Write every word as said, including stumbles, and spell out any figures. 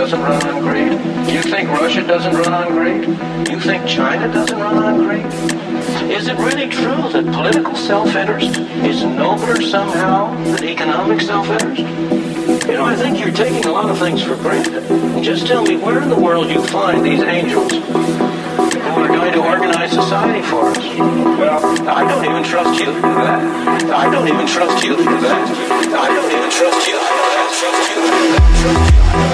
doesn't run on greed? You think Russia doesn't run on greed? You think China doesn't run on greed? Is it really true that political self-interest is nobler somehow than economic self-interest? You know, I think you're taking a lot of things for granted. Just tell me where in the world you find these angels who are going to organize society for us. Well, I don't even trust you to do that. I don't even trust you to do that. I don't even trust you. I don't even trust you. I don't trust you.